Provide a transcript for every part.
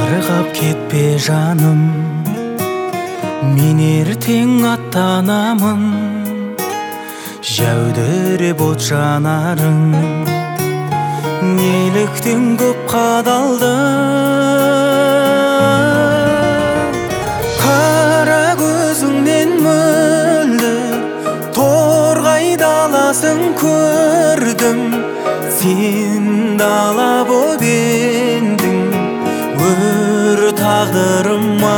Ырғап кетпе жаным, мен ертең аттанамын. Жәудіреп от жанарың, неліктен көп қадалды. Қара көзіңнен мөлдір торғай даласын көрдім. Сен дала боп едің өр тағдырыма.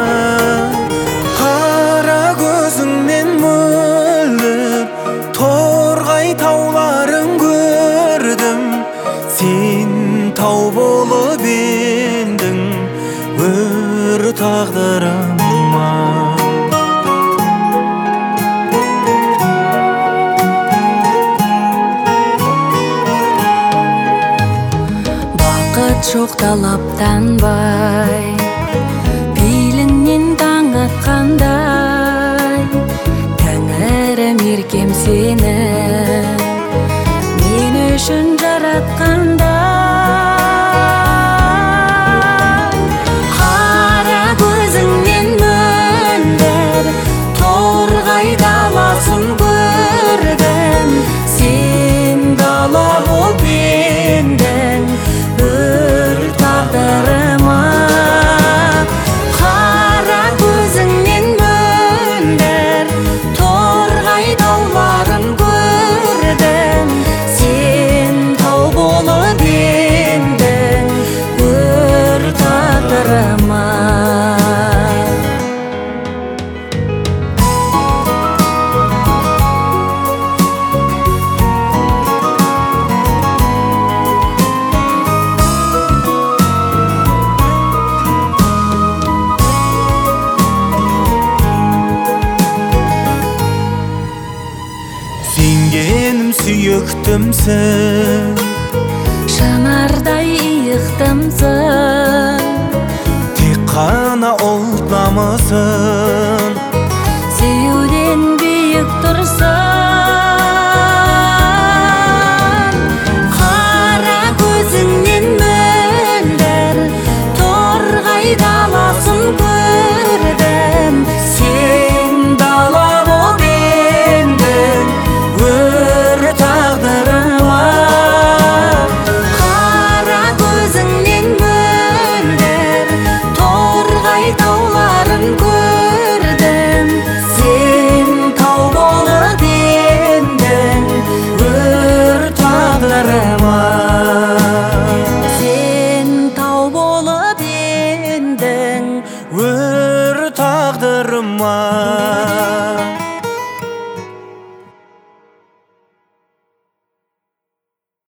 Қара көзіңнен мөлдір торғай тауларын көрдім. Сен тау болып едің өр тағдырыма. Жоқ талаптан бай, пейіліңнен таң атқандай. Тәңірім еркем сені мен үшін жаратқандай. Қара көзіңнен мөлдір торғай даласын көрдім. Сен дала болып едің тағдырыма. Қара көзіңнен мөлдір торғай тауларын көрдім. Сен тау болып едің өр тағдырыма. Сенгенім сүйіктімсің, жанардай иықтымсың. тек қана ұлт намысын Сүйуден биік тұрсын. Қара көзіңнен мөлдір торғай даласын көрдім. Сен дала болып едің өр тағдырыма. Қара көзіңнен мөлдір торғай тауларын көрдім. Сен тау болып едің өр тағдырыма. Сен тау болып едің өр тағдырыма.